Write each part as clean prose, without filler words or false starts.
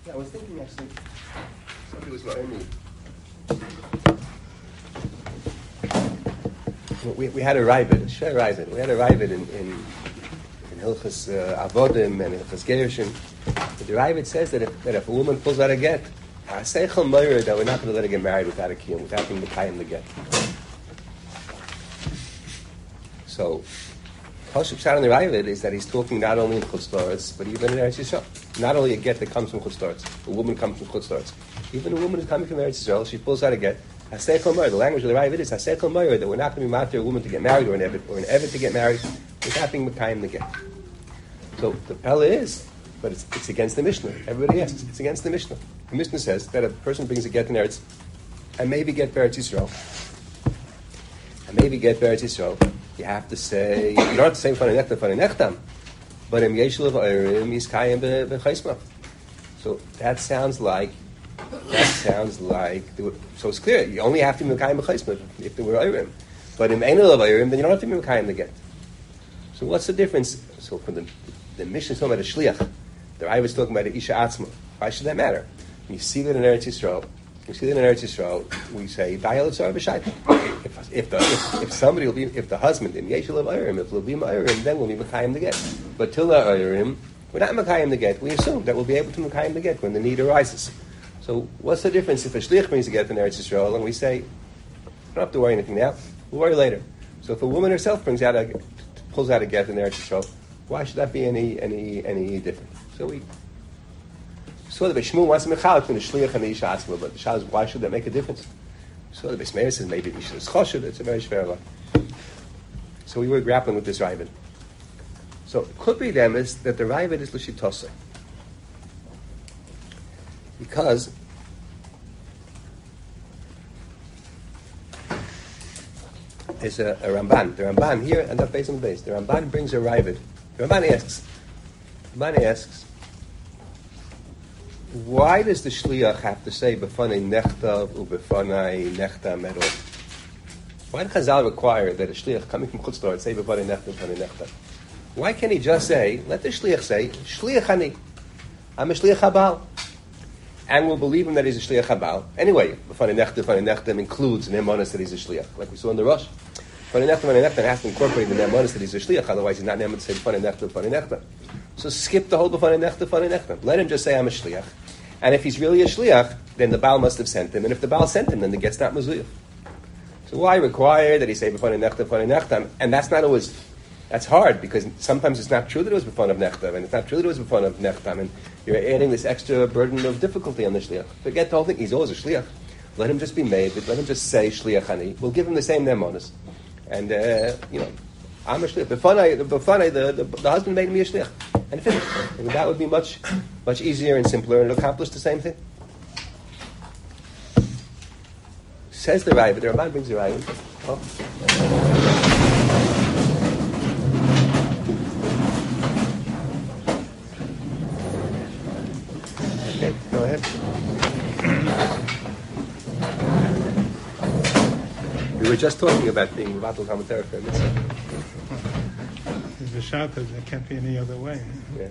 Yeah, I was thinking actually, somebody was writing me. We had a Ravid, we had a Ravid in Hilchas Avodim and Hilchas Gershon. The Ravid says that if a woman pulls out a get, Seichel Meir, that we're not going to let her get married without a kiyum, without being Mekayim the get. So, Pashup Shad on the Ravid is that he's talking not only in Chutz La'aretz, but even in Eretz Yisrael. Not only a get that comes from Chutz La'aretz, a woman comes from Chutz La'aretz. Even a woman who's coming from Eretz Yisrael, she pulls out a get. Haseichel Meir, the language of the Ravid is Haseichel Meir, that we're not going to be matir a woman to get married or an Evet to get married without being Mekayim the get. So the Pella is, but it's against the Mishnah. Everybody asks, it's against the Mishnah. The Mishnah says that a person brings a get in Eretz, and maybe get Eretz Yisrael, you have to say, you don't have to say Fanei Nechtam, but Im Yeshel of Ayrim is Kayim B'Chaisma. So that sounds like, so it's clear, you only have to be Mekayim B'Chaisma if there were Ayrim. But Im Einel of Ayrim, then you don't have to be Mekayim the get. So what's the difference? So for the Mishnah is talking about a Shliach. The Rav is talking about an Isha Atzma. Why should that matter? When you see that in Eretz Yisrael, we say, if the husband in Yeshel of Ayrim, if Lubim Ayrim, then we'll be Mekayim the get. But till the Ayrim, we're not Mekayim the get. We assume that we'll be able to Mekayim the get when the need arises. So what's the difference if a Shliach brings a get in Eretz Yisrael and we say, you don't have to worry anything now, we'll worry later. So if a woman herself pulls out a get in Eretz Yisrael, why should that be any different? So we saw the Shmuel wants to mechal between the Shliach and the Isha Atzma, but the Shah is, why should that make a difference? So the Beis Meir says maybe the Isha is Choshud. It's a very shver. So we were grappling with this Ravid. So it could be them is that the Ravid is L'shitosah, because there's a Ramban. The Ramban here, and that's based on the base. The Ramban brings a Ravid. The Ramban asks, why does the Shliach have to say B'fanei Nechtav u'B'fanei Nechtam at all? Why did Chazal require that a Shliach coming from Chutz La'aretz say B'fanei Nechtam B'fanei Nechtam? Why can't he just say, let the Shliach say, Shliach Ani, I'm a Shliach Habal, and we'll believe him that he's a Shliach Habal. Anyway, B'fanei Nechtam includes an emunah that he's a Shliach, like we saw in the Rosh. B'fanei Nechtam has to incorporate the emunah that he's a Shliach, otherwise he's not emunah to say B'fanei Nechtam. So skip the whole B'fanei Nechtam. Let him just say, I'm a Shliach. And if he's really a Shliach, then the Baal must have sent him. And if the Baal sent him, then the get's not Mezuyah. So why require that he say B'fanei Nechtam? And that's not always, that's hard, because sometimes it's not true that it was B'fanei Nechtam, and it's not true that it was B'fanei Nechtam, and you're adding this extra burden of difficulty on the Shliach. Forget the whole thing. He's always a Shliach. Let him just be made. Let him just say Shliach Ani. We'll give him the same nemonis. And, I'm a Shliach. B'fanei, the husband made me a Shliach. And finish. And that would be much easier and simpler, and accomplish the same thing. Says the Ravid, the Ramban brings the Ravid. Oh. Okay, go ahead. We were just talking about being Mevatel Talmud for a minute. The Shabbat, there can't be any other way. Yeah.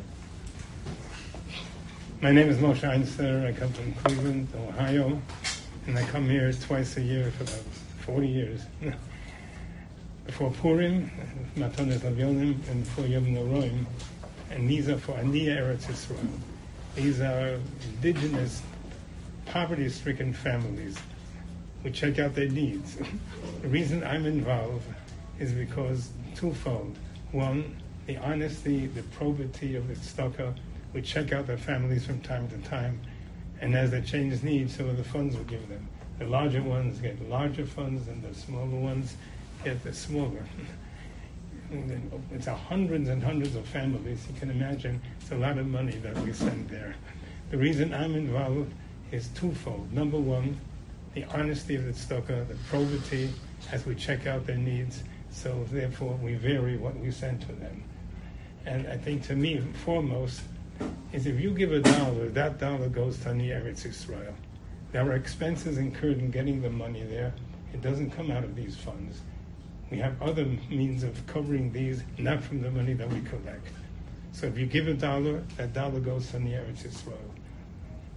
My name is Moshe Einster. I come from Cleveland, Ohio, and I come here twice a year for about 40 years. Before Purim, Matanos Avyonim, and before Yom Noroim, and these are for Aniyah Eretz Yisrael. These are indigenous, poverty-stricken families who check out their needs. The reason I'm involved is because twofold. One, the honesty, the probity of the tzedakah. We check out their families from time to time, and as they change needs, some of the funds we give them. The larger ones get larger funds, and the smaller ones get the smaller. It's hundreds and hundreds of families. You can imagine it's a lot of money that we send there. The reason I'm involved is twofold. Number one, the honesty of the tzedakah, the probity as we check out their needs. So therefore, we vary what we send to them. And I think, to me, foremost, is if you give $1, that dollar goes to Aniyah Eretz Yisrael. There are expenses incurred in getting the money there. It doesn't come out of these funds. We have other means of covering these, not from the money that we collect. So if you give $1, that dollar goes to Aniyah Eretz Yisrael.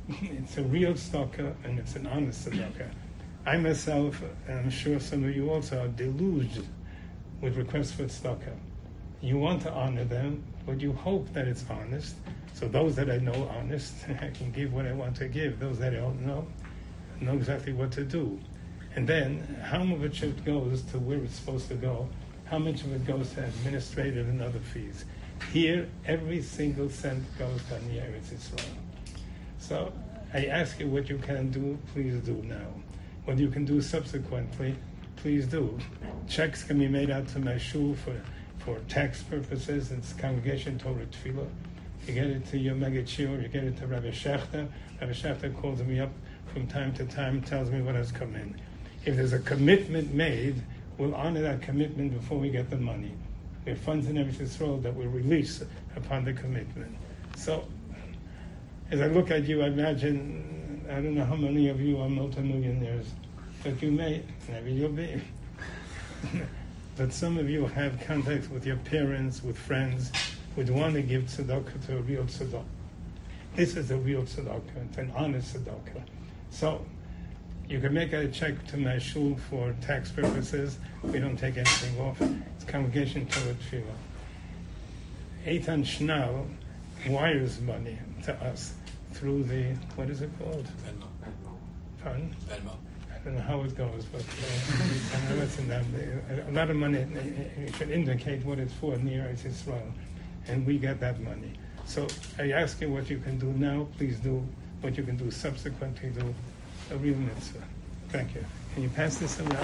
it's a real tzedakah and it's an honest tzedakah. I myself, and I'm sure some of you also, are deluged with requests for tzedakah. You want to honor them, but you hope that it's honest. So those that I know honest, I can give what I want to give. Those that I don't know exactly what to do. And then, how much of it goes to where it's supposed to go? How much of it goes to administrative and other fees? Here, every single cent goes to the Eretz Yisrael. So I ask you what you can do, please do now. What you can do subsequently, please do. Checks can be made out to my shul for tax purposes. It's Congregation Torah Tefillah. You get it to your Megachir, you get it to Rabbi Shechter. Rabbi Shechter calls me up from time to time, tells me what has come in. If there's a commitment made, we'll honor that commitment before we get the money. There are funds in Eretz Yisrael that will release upon the commitment. So, as I look at you, I imagine, I don't know how many of you are multimillionaires, but you may, maybe you'll be. But some of you have contacts with your parents, with friends, would want to give tzedakah to a real tzedakah. This is a real tzedakah, it's an honest tzedakah. So, you can make a check to my shul for tax purposes. We don't take anything off. It's Congregation Torah Tefillah. Eitan Schnall wires money to us through the, what is it called? Venmo. Pardon? Venmo. I don't know how it goes, but I know it's in that. A lot of money, it should indicate what it's for near Eretz Yisrael, and we get that money. So I ask you what you can do now, please do what you can do subsequently, do a real mitzvah. Thank you. Can you pass this around?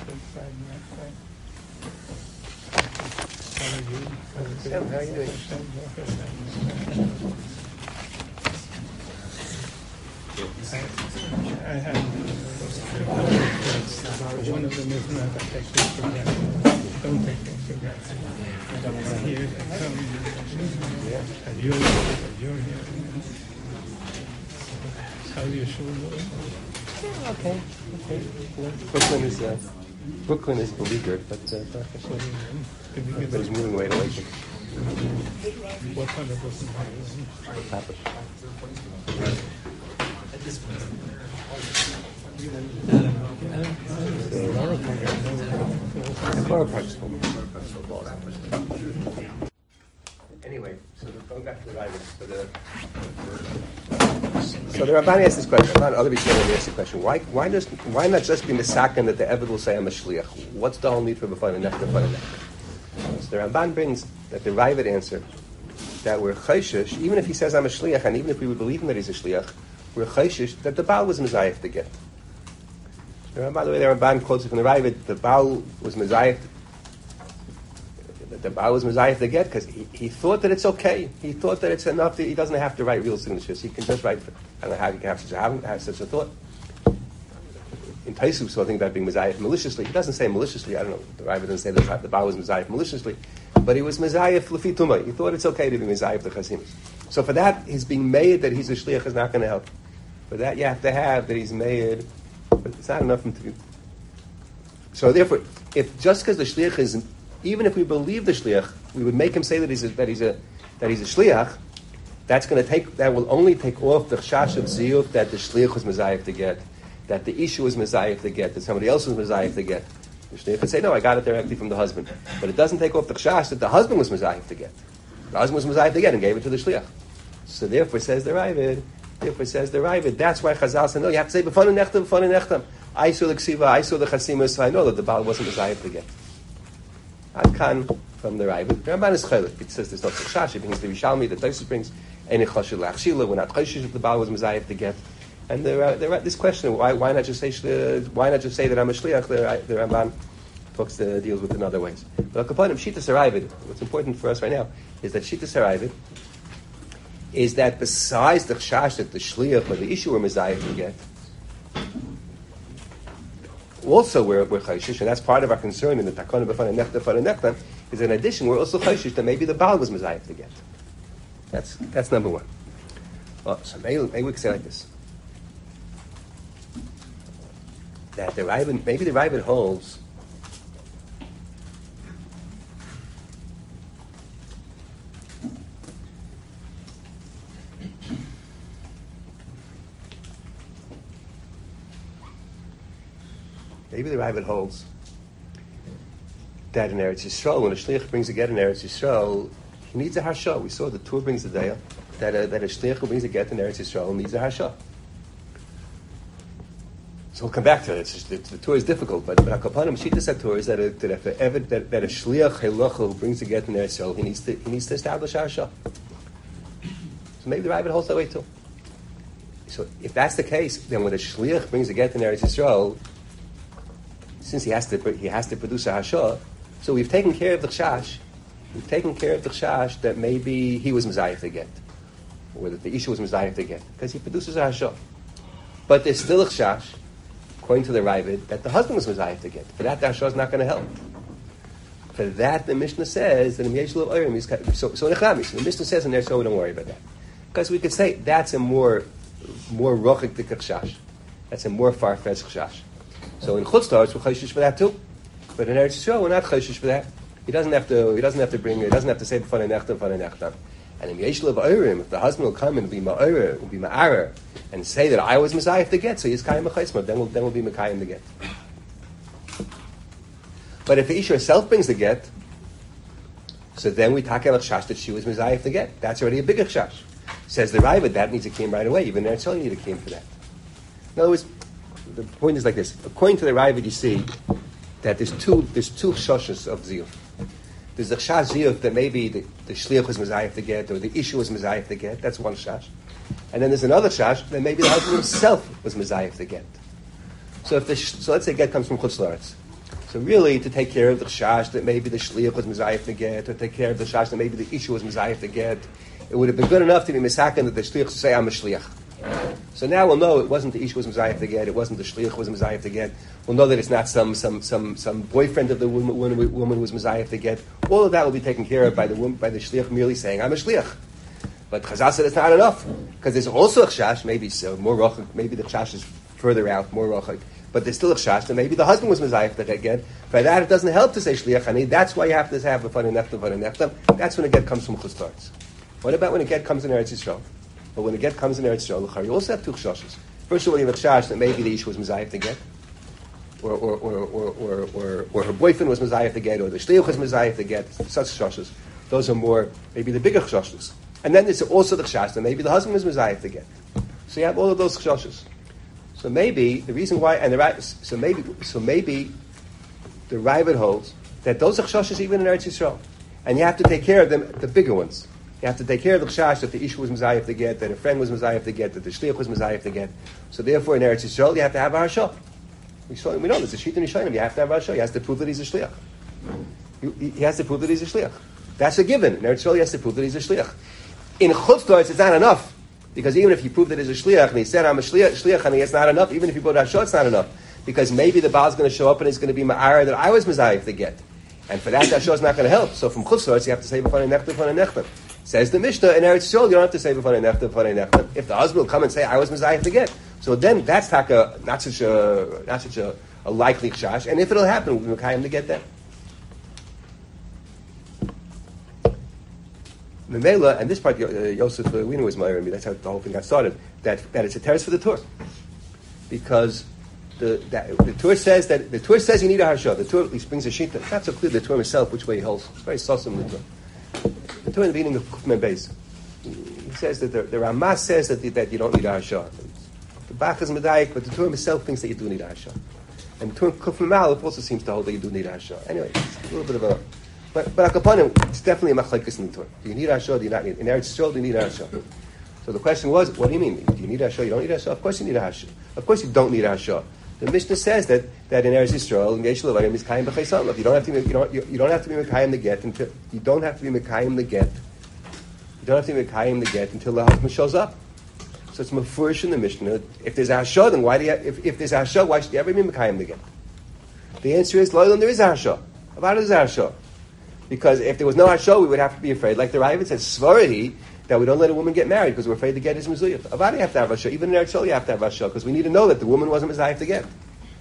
How are you? Sam, how are you doing? I have one of them is not. I take this for granted. Don't take things for granted. Here, come. You're here. How's your shul doing? Okay. Brooklyn is beleaguered, but everybody's moving away to Lake. What kind of person are you? Papa. Anyway, so going back to the Rivers, so the Ramban asked this question. Other people asked the question: Why not just be misaken that the Eved will say I'm a shliach? What's the whole need for b'fan and nechta? So the Ramban brings that the Ravid answer that we're chayshish, even if he says I'm a shliach, and even if we would believe him that he's a shliach, we're chayshish that the Baal was mizayef to get. By the way, the Ramban quotes it from the Ravid. The Baal was mizayef. The Baal was mizayef to get because he thought that it's okay. He thought that it's enough. That he doesn't have to write real signatures. He can just write. I don't know how he can have such a thought. In Taisub, so I think about being mizayef maliciously. He doesn't say maliciously. I don't know. The Ravid doesn't say that the Baal was mizayef maliciously, but he was mizayef lefi tumah. He thought it's okay to be mizayef the chasimus. So for that, his being made that he's a shliach is not going to help. For that, you have to have that he's made, but it's not enough for him to be. So therefore, if just because the shliach is, even if we believe the shliach, we would make him say that he's a shliach. That will only take off the chash of ziyuf that the shliach was mezayif to get, that the issue was mezayif to get, that somebody else was mezayif to get. The shliach could say, no, I got it directly from the husband, but it doesn't take off the chash that the husband was mezayif to get. The husband was mezayif to get and gave it to the shliach. So therefore, says the Ravid. That's why Chazal said, no, you have to say b'fanu nechtam. I saw the ksiva, I saw the chasimus, so I know that the Baal wasn't mezayif to get. Adkan from the Ravid. The Ramban is chaylik. It says there's no chash. It brings the Rishalmi, the Tosfos brings any chashul lachshila. We're not chayshish if the Baal was mezayif to get. And this question, why not just say that I'm a shliach? The Ramban deals with it in other ways. But Akapanim Shitas Ravid. What's important for us right now is that Shitas Ravid is that besides the chash that the shliach or the issue were mezayif to get, also we're chayshish, and that's part of our concern in the takana b'fan and nechta, is in addition we're also chayshish that maybe the Baal was mezayif to get. That's number one. So maybe we could say like this: that maybe the Ravid holds maybe the Ravid holds that in Eretz Yisrael, when a shliach brings a get in Eretz Yisrael, he needs a harsha. We saw the Tur brings the daya that a shliach who brings a get in Eretz Yisrael needs a harsha. So we'll come back to it. The Tur is difficult, but Akapanim Shita Tur is that a shliach halacha who brings a get in Eretz Yisrael, he needs to establish harsha. So maybe the Ravid holds that way too. So if that's the case, then when a shliach brings a get in Eretz Yisrael, since he has to produce a harsha, so we've taken care of the chash. We've taken care of the chash that maybe he was mezayef to get, or that the issue was mezayef to get, because he produces a harsha. But there's still a chash, according to the Ravid, that the husband was mezayef to get. For that, the harsha is not going to help. For that, the Mishnah says that in Yesh Lo Oyrim, so Nechamis, the Mishnah says in there, so we don't worry about that, because we could say that's a more rochik to chash. That's a more far-fetched chash. So in Chutz La'aretz we're chayshish for that too, but in Eretz Yisrael we're not chayshish for that. He doesn't have to say b'fanei nechtam. And in Yesh Lo Oyrim, if the husband will come and be ma'arer, and say that I was mezayef to get, so he's kayim mechaysma, then we'll be mekayim the get. But if the isha herself brings the get, so then we take out chash that she was mezayef to get. That's already a bigger chash. Says the Ravid, that needs a kiyum right away. Even in Eretz Yisrael you need a kiyum for that. In other words, the point is like this. According to the Ravid, you see that there's two shoshes of ziyuf. There's the chash ziyuf that maybe the shliach was mezayef to get, or the issue was mezayef to get. That's one chash. And then there's another chash that maybe the husband himself was mezayef to get. So let's say get comes from Chutz La'aretz. So really, to take care of the chash that maybe the shliach was mezayef to get, or take care of the chash that maybe the issue was mezayef to get, it would have been good enough to be misaken that the shliach should say, I'm a shliach. So now we'll know it wasn't the ish was mezayef to get, it wasn't the shliach was mezayef to get. We'll know that it's not some boyfriend of the woman who was mezayef to get. All of that will be taken care of by the shliach merely saying, I'm a shliach. But Chazal said it's not enough, because there's also a chash, maybe so, more rochak, maybe the chash is further out, more rochak, but there's still a chash, and maybe the husband was mezayef to get. By that, it doesn't help to say shliach ani. That's why you have to have a b'fanei nechtam. That's when a get comes from Chutz La'aretz. What about when a get comes in Eretz Yisrael? But when a get comes in Eretz Yisrael, you also have two chashas. First of all, you have a chash that maybe the ish was mezayef to get, or her boyfriend was mezayef to get, or the shliach was mezayef to get. Such chashas. Those are more maybe the bigger chashas. And then there's also the chash that maybe the husband was mezayef to get. So you have all of those chashas. So maybe the reason why, so maybe the Ravid holds that those are chashas even in Eretz Yisrael, and you have to take care of them, the bigger ones. You have to take care of the chash that the ish was mezayef to get, that a friend was mezayef to get, that the shliach was mezayef to get. So therefore, in Eretz Yisrael, you have to have a harsha. We know there's a shit in Yishanim. You have to have a harsha. He has to prove that he's a shliach. He has to prove that he's a shliach. That's a given. In Eretz Yisrael, he has to prove that he's a shliach. In Chutz La'aretz, it's not enough, because even if he proved that he's a shliach and he said I'm a shliach, and it's not enough. Even if he brought a harsha, it's not enough, because maybe the Baal is going to show up and he's going to be ma'ara that I was mezayef to get, and for that harsha is not going to help. So from Chutz La'aretz, you have to say b'fanei nechtam. Says the Mishnah, in Eretz Yisrael, you don't have to say b'fanei nechtam. If the husband will come and say, I was mezayef to get, so then that's not such a likely chash. And if it'll happen, we'll mekayim to get that. Memela, and this part, Yosef Wiener was my that's how the whole thing got started. That it's a teretz for the Tur, because the Tur says you need a harsha. The Tur at least brings a shita. It's not so clear the Tur himself which way he holds. It's very sosim the Tur. The Tur in the beginning of Kufman Beis, he says that the Ramah says that you don't need a harsha. The Bach is medayik, but the Tur himself thinks that you do need a harsha. And the Tur in Kufman Malef also seems to hold that you do need a harsha. Anyway, it's a little bit of a. But Akapanim, it's definitely a machlekes in the Tur. Do you need a harsha? Do you not need? In Eretz Yisrael, do you need a harsha? So the question was, what do you mean? Do you need a harsha? You don't need a harsha? Of course you need a harsha. Of course you don't need a harsha. The Mishnah says that in Eretz Yisrael, in Yesh Lo Oyrim is kayim b'chaysan. You don't have to be mekayim the get until you don't have to be mekayim the get. You don't have to be mekayim the get until the husband shows up. So it's mafurish in the Mishnah. If there's a harsha, then why do you? If there's a harsha, why should you ever be mekayim the get? The answer is, Loilam, there is a harsha. About it is a harsha. Because if there was no harsha, we would have to be afraid. Like the Ravid says, Svaradi, that we don't let a woman get married because we're afraid to get his mezuyah. Avadi, you have to have harsha. Even in Eretz Yisrael, you have to have harsha because we need to know that the woman wasn't mezayef to get.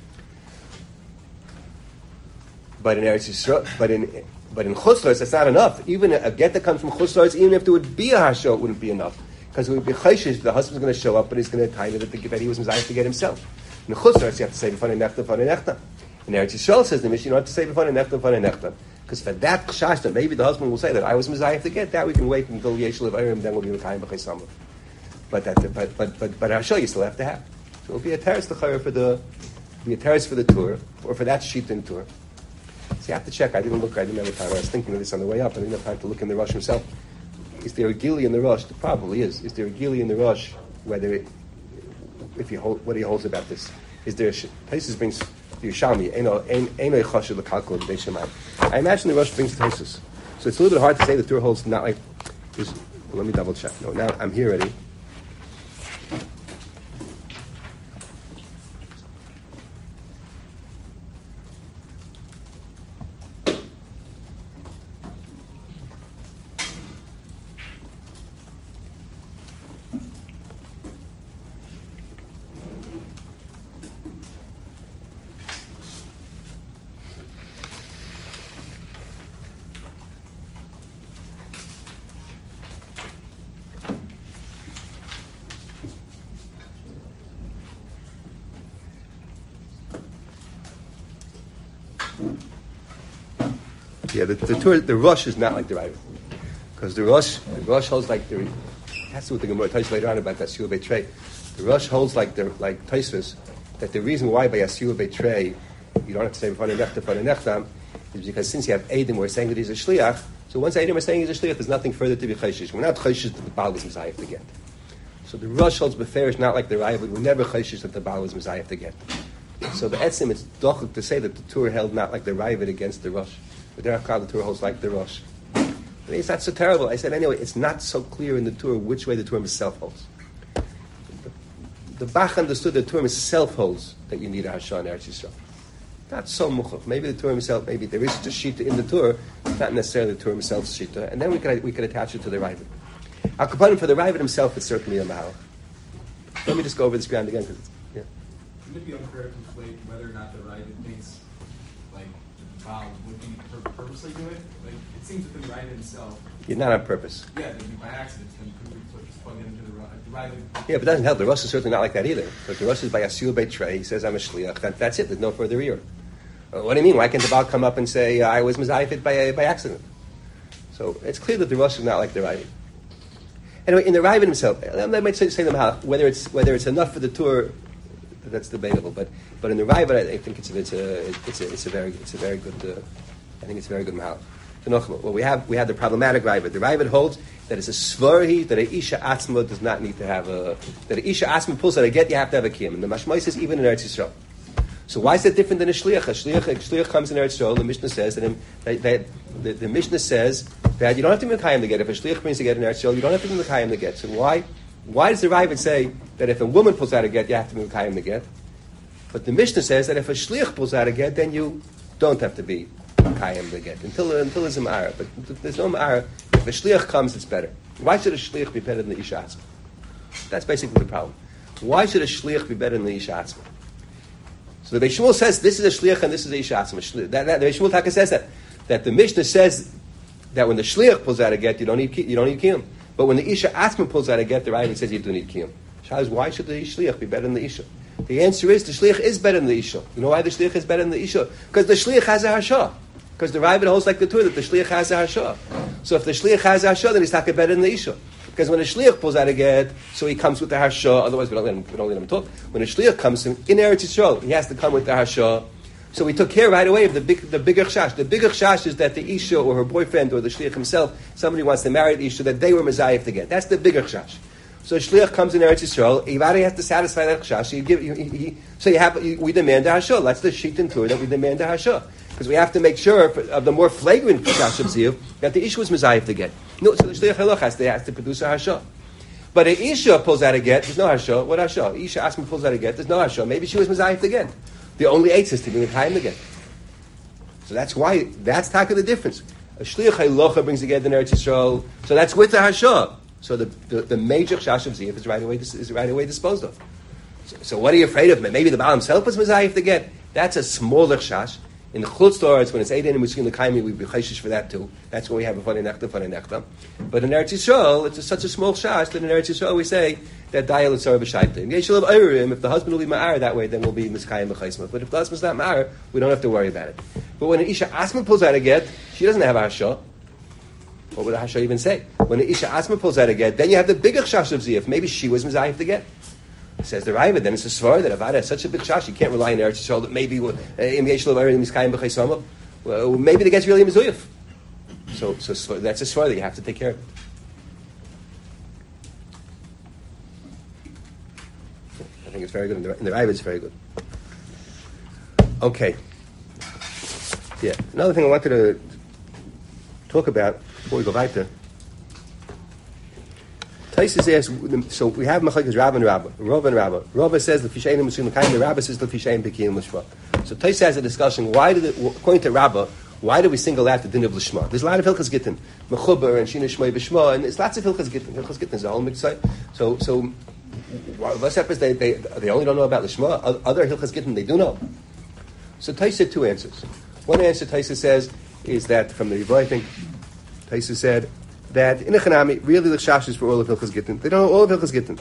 But in Eretz Yisrael, but in Chutz La'aretz, that's not enough. Even a get that comes from Chutz La'aretz, even if there would be a harsha, it wouldn't be enough. Because it would be chayshish, the husband's going to show up and he's going to tell you that he was mezayef to get himself. In Chutz La'aretz, you have to say, B'fanei nechtam. In Eretz Yisrael says the Mishnah, you don't have to say b'fanei nechtam. Because for that chash that maybe the husband will say that I was mizayef to get, that we can wait until Yesh Lev Ayrim, then we'll be Mekayim B'chei But Hashah you still have to have. So it'll be a teres for the tour, or for that sheet-in tour. So you have to check. I didn't have time. I was thinking of this on the way up. I didn't have time to look in the Rosh himself. Is there a gili in the Rosh? There probably is. Is there a gili in the Rosh? What he holds about this? Is there? Taisus brings Yerushalmi. Einoi chashuv l'kalkul b'dei Shemayim. I imagine the Rosh brings Taisus. So it's a little bit hard to say the tour holds not like. Let me double check. No, now I'm here already. Yeah, the Rosh is not like the Raiva, because the Rosh holds like the. That's what the Gemara tells you later on about that Yasiyah Beitrei. The Rosh holds like Tosfos, that the reason why by Yasiyah Beitrei you don't have to say b'fanei nechtam is because since you have Eidim who are saying that he's a shliach, so once Eidim are saying he's a shliach, there's nothing further to be chayshish. We're not chayshish that the Baal is mizayef to get. So the Rosh holds beferish not like the Raiva, but we're never chayshish that the Baal is mizayef to get. So the Etzim, it's dochuk to say that the Tur held not like the Raiva against the Rosh. But the Tur holds like the Rosh. It's not so terrible. I said anyway, it's not so clear in the Tur which way the Tur himself holds. The Bach understood that the Tur himself holds that you need a Hashah in Eretz Yisrael. Not so muchach. Maybe the Tur himself, maybe there is just shita in the Tur, not necessarily the Tur himself's shita, and then we could attach it to the Ravid. For the Ravid himself, it's certainly a mahal. Let me just go over this ground again. Yeah. Wouldn't it be unfair to conflate whether or not the Ravid thinks like Baal would be purposely do it? Like it seems that the Ravid himself. Yeah, not on purpose. Yeah, then by accident, then you could just plug it into the Ravid. Yeah, but it doesn't help. The Rosh is certainly not like that either. But the Rosh is by Yasiyah Beitrei. He says, I'm a shliach. That's it. There's no further ear. What do you mean? Why can't the Baal come up and say, I was mizayif by accident? So it's clear that the Rosh is not like the Ravid. Anyway, in the Ravid himself, I might say the Mahal, whether it's enough for the tour, that's debatable. But in the Ravid, I think it's a very good. I think it's a very good Mahal. Well, we have the problematic Ravid. The Ravid holds that it's a svarhi that a isha atzma does not need to have that a isha atzma pulls out a get, you have to have a kiyum. And the mashmai says even in Eretz Yisrael. So why is that different than a shliach? A shliach comes in Eretz Yisrael. The Mishnah says that the Mishnah says that you don't have to be mekayim to get. If a shliach brings a get in Eretz Yisrael, you don't have to be mekayim to get. So why does the Ravid say that if a woman pulls out a get, you have to be mekayim to get? But the Mishnah says that if a shliach pulls out a get, then you don't have to be mekayim to get until there's a ma'ara. But there's no ma'ara. If a shliach comes, it's better. Why should a shliach be better than the isha atzma? That's basically the problem. Why should a shliach be better than the isha atzma? So the Beis Shmuel says this is a shliach and this is a isha atzma. The Beis Shmuel Taka says that the Mishnah says that when the shliach pulls out a get, you don't need kiyum. But when the isha atzma pulls out a get, the Ravid says you do need kiyum. Shaz, why should the shliach be better than the isha? The answer is the shliach is better than the isha. You know why the shliach is better than the isha? Because the shliach has a hashah. Because the Ravid holds like the Torah that the shliach has a hashah. So if the shliach has a hashah, then he's talking better than the isha. Because when a shliach pulls out a get, so he comes with the hashah. Otherwise, we don't let him talk. When a shliach comes in Eretz Yisrael, he has to come with the hashah. So we took care right away of the bigger chash. The bigger chash is that the isha or her boyfriend or the shliach himself, somebody wants to marry the isha, that they were mezayif to get. That's the bigger chash. So a shliach comes in Eretz Yisrael, he already has to satisfy that chash. We demand the hashah. That's the sheet and Torah that we demand the hashah. Because we have to make sure of the more flagrant chash of ziyuv that the isha was mezayif to get. No, so the shliach halach has to produce a hashah. But an isha pulls out a get, there's no hashah. What hashah? Isha Asma pulls out a get, there's no hashah. Maybe she was mezayif to get. The only eight is to be mekayim again. So that's taka the difference. A shliach halacha brings a get in Eretz Yisrael, so that's with the hashah. So the major chash of ziyuv is right away disposed of. So what are you afraid of? Maybe the Baal himself was mezayif to get. That's a smaller chash. In the Chutz La'aretz, when it's Eidin and Muskin L'Kaimi, we'd be chayshish for that too. That's where we have a Fanei Nechta. But in Eretz Yisrael, it's such a small shash that in Eretz Yisrael we say that Dayal Yitzar B'Shaitim. Yeshulav Eirim, if the husband will be Ma'ar that way, then we'll be Miskayim B'Chaisma. But if the husband's not Ma'ar, we don't have to worry about it. But when an Isha Asma pulls out a get, she doesn't have a Hasha. What would a Hasha even say? When an Isha Asma pulls out a get, then you have the bigger shash of Ziyaf. Maybe she was Mizayif to get. Says the Raiva, then it's a svar that Avada has such a big shash, you can't rely on Eretz Yisrael that maybe well, maybe the get's really a mezuyif. So that's a svar that you have to take care of. I think it's very good. In the Raiva, it's very good. Okay. Yeah. Another thing I wanted to talk about before we go weiter. Taisus asks, so we have Machlekes Rav and Rabba. Rabba says the Fishayin Muslim L'Kaim, the Rabba says the Fishayin B'Kiyim L'Shma. So Taisus has a discussion, according to Rabba, why do we single out the din of L'Shma? There's a lot of Hilchas Gittin, Mechuber and Shina Shmei B'Shma, and there's lots of Hilchas Gittin. Hilchas Gittin is a whole mixed site. So what's happens, they only don't know about L'Shma, other Hilchas Gittin they do know. So Taisus had two answers. One answer Taisus says is that, from the Yibra, I think, Taisus said, that in a Chanami, really the Chash is for all of Hilchas Gittin. They don't know all of Hilchas Gittin.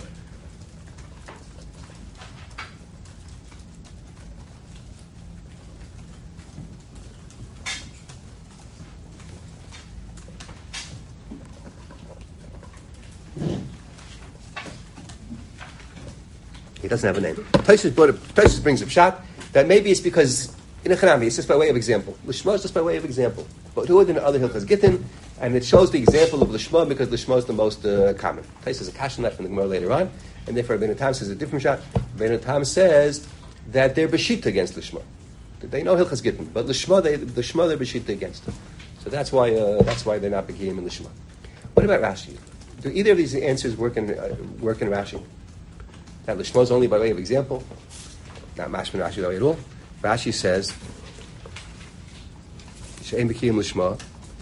He doesn't have a name. Taisus brings up Pshat that maybe it's because in a Chanami, it's just by way of example. L'Shma is just by way of example. But who are the other Hilchas Gittin? And it shows the example of L'Shma because L'Shma is the most common. Taisus is a kashan that from the Gemara later on, and therefore Rabbeinu Tam says a different shot. Rabbeinu Tam says that they're beshita against L'Shma. They know Hilchas Gittin, but L'Shma they're beshita against them. So that's why they're not begiyim in L'Shma. What about Rashi? Do either of these answers work in Rashi? That L'Shma is only by way of example, not mashman Rashi at all. Rashi says she'ein b'kiyim L'Shma.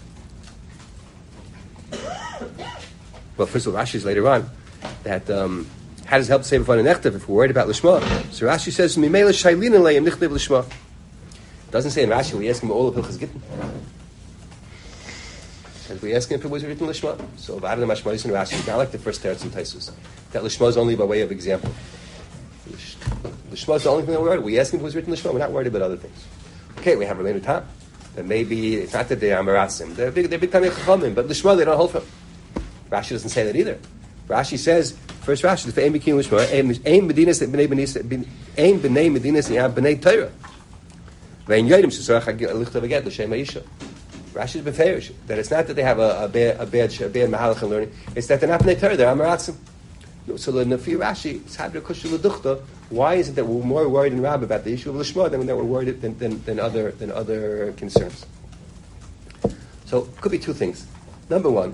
Well, first of all, Rashi is later on that how does it help to say b'fan and echtav if we're worried about L'Shma? So Rashi says mimela shaylin aleim nichtav L'Shma. It doesn't say in Rashi we ask him all of Hilchas Gittin. And we ask him if it was written L'Shma. So V'adam Mashmaris in Rashi is not like the first teretz and Taisus. That L'Shma is only by way of example. L'Shma is the only thing that we're worried about. We ask him if it was written L'Shma. We're not worried about other things. Okay, we have Rabbeinu Tam. That maybe it's not that they are Marasim. They're big time Chachamim, but L'Shma they don't hold from. Rashi doesn't say that either. Rashi says, first Rashi, the Ein B'Kiyim L'Shma, Ein B'dinas Ein B'nei Medinas Yam B'nei Torah. Ve'in Yodim Shesarach Lichtav Aget L'Shem Ha'isha. Rashi is beferish that it's not that they have a bad mahalach in learning; it's that they're not b'nei Torah; they're amaratzim. So the Nafi Rashi is hadra kushul l'duchta. Why is it that we're more worried in Rabbah about the issue of L'Shma than that we're worried than other concerns? So it could be two things. Number one,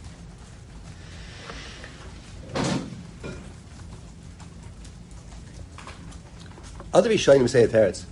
other Rishonim say at Teretz.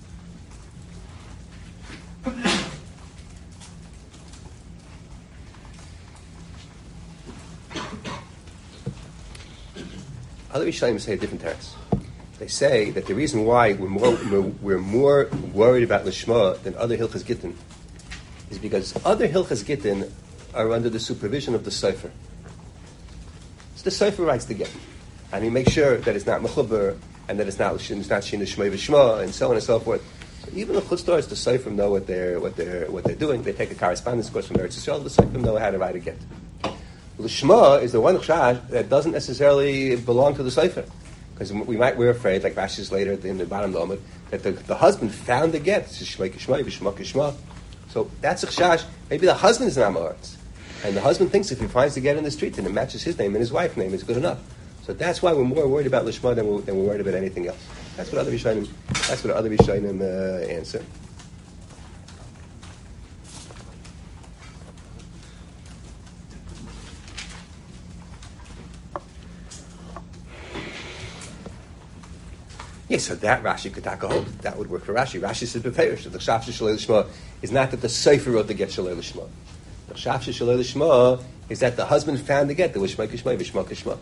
Other Rishonim say a different teretz. They say that the reason why we're more worried about L'Shma than other Hilchas Gittin is because other Hilchas Gittin are under the supervision of the Sofer. So the Sofer writes the get, and he makes sure that it's not Mechuber and that it's not Shina Shmei V'Shma and so on and so forth. So even the Chutz Torahs, the Sofer know what they're doing. They take a correspondence course from Eretz Yisrael. The Sofer know how to write a get. L'Shma is the one chash that doesn't necessarily belong to the Sefer. Because we're afraid, like Rashi says later in the bottom of the Omid, that the husband found the get. So that's a chash. Maybe the husband is not Ma'aretz. And the husband thinks if he finds the get in the street and it matches his name and his wife's name, it's good enough. So that's why we're more worried about L'Shma than we're worried about anything else. That's what other Rishonim answer. Yes, so that Rashi could take a hold. That would work for Rashi. Rashi says beferish that the Chashav Shalei L'Shma is not that the Sefer wrote the get Shalei L'Shma. The Chashav Shalei L'Shma is that the husband found the get. There was Shma Kishma, V'Shma Kishma.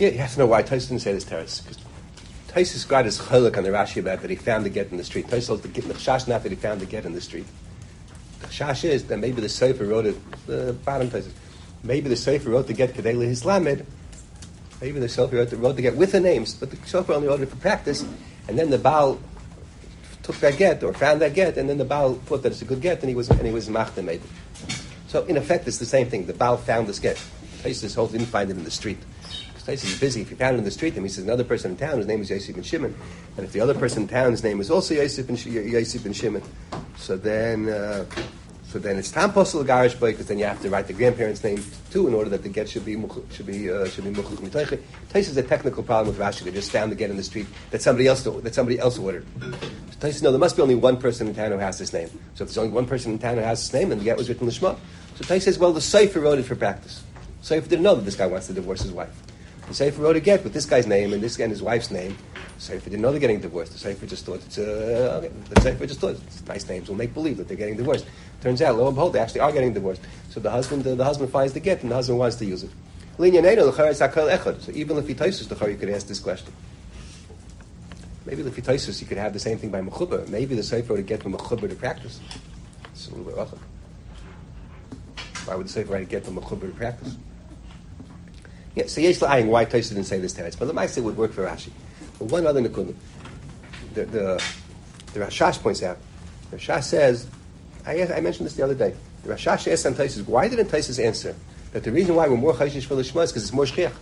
Yeah, you have to know why Tosfos didn't say this teretz. Because Tosfos got his chiluk on the Rashi about that he found the get in the street. Tosfos holds the chash not that he found the get in the street. The chash is that maybe the Sefer wrote it, the bottom Tosfos. Maybe the Sefer wrote the get Kedei Lehislamed. Maybe the Sefer wrote the get with the names, but the Sefer only wrote it for practice. And then the Baal took that get or found that get, and then the Baal thought that it's a good get, and he was machta maybe. So in effect, it's the same thing. The Baal found this get. Tosfos holds didn't find it in the street. Tosfos is busy. If he found it in the street, then he says another person in town, his name is Yosef ben Shimon, and if the other person in town, his name is also Yosef ben Shimon, so then it's tam posel garish boy, because then you have to write the grandparents' name too in order that the get should be muchuk mitoiche. Tosfos is a technical problem with Rashi. They just found the get in the street that somebody else ordered. Tosfos, no, there must be only one person in town who has this name. So if there's only one person in town who has this name, then the get was written l'shma. So Tosfos says, well, the Sefer wrote it for practice. The Sefer didn't know that this guy wants to divorce his wife. The Sefer wrote a get with this guy's name and this guy and his wife's name. The Sefer didn't know they're getting divorced. The Sefer just thought it's nice names. We'll make believe that they're getting divorced. Turns out, lo and behold, they actually are getting divorced. So the husband finds the get and the husband wants to use it. So even if he Tosfos the you could ask this question. Maybe if he Tosfos, you could have the same thing by mechuber. Maybe the Sefer wrote a get from mechuber to practice. It's a little bit rough. Why would the Sefer write a get from mechuber to practice? Yeah, so yesh la'ayin, why Tosfos didn't say this teretz, but the Maaseh would work for Rashi. But one other nekudah, the Rashash points out. The Rashash says, I mentioned this the other day. The Rashash asked on Tosfos, why didn't Tosfos answer that the reason why we're more chayshish for l'shma is because it's more shchiach?